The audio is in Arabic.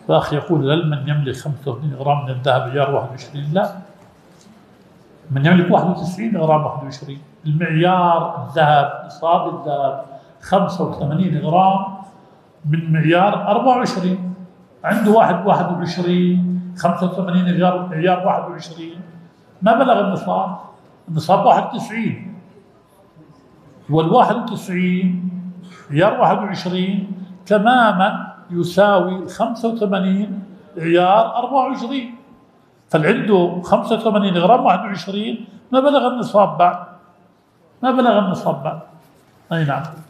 فأخي يقول هل من يملك 85 غرام من الذهب عيار 21؟ لا، من يملك 91 غرام 21. المعيار الذهب، نصاب الذهب 85 غرام من معيار 24. عنده واحد 21 85 عيار 21 ما بلغ النصاب. النصاب 91 وال91 عيار 21 تماما يساوي 85 عيار 24. فالعنده 85 غرام 21 ما بلغ النصاب بعد، ما بلغ النصاب بعد. أي نعم.